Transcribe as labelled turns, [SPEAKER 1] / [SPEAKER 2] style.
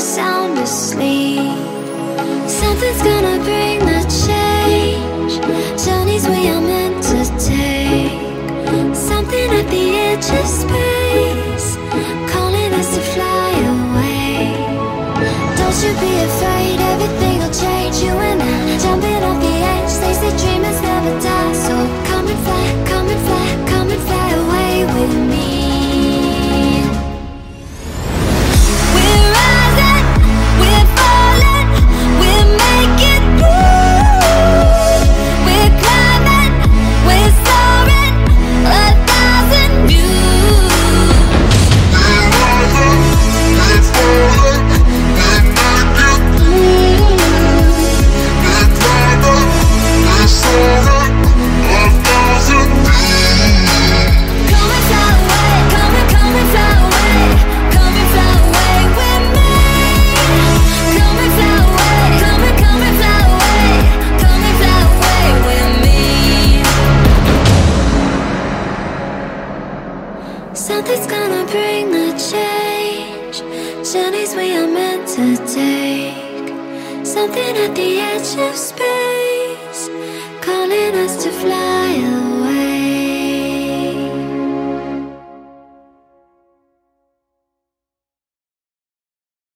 [SPEAKER 1] sound asleep. Something's gonna bring the change. Journeys we are meant to take. Something at the edge of space, calling us to fly away. Don't you be afraid, everything will change. You and I, jumping off the edge. They say dreamers never die. So come and fly, come and fly, come and fly away with me. We're rising, we're falling, we're making moves. We're climbing, we're soaring, 1,000 views.
[SPEAKER 2] We're rising, we're falling, we're making moves. We're climbing, we're soaring, 1,000 views.
[SPEAKER 1] Come and fly away, come and fly away, come and fly away with me. Come and fly away, come and fly away, come and fly away with me. Something's gonna bring the change. Journeys we are meant to take. Something at the edge of space, calling us to fly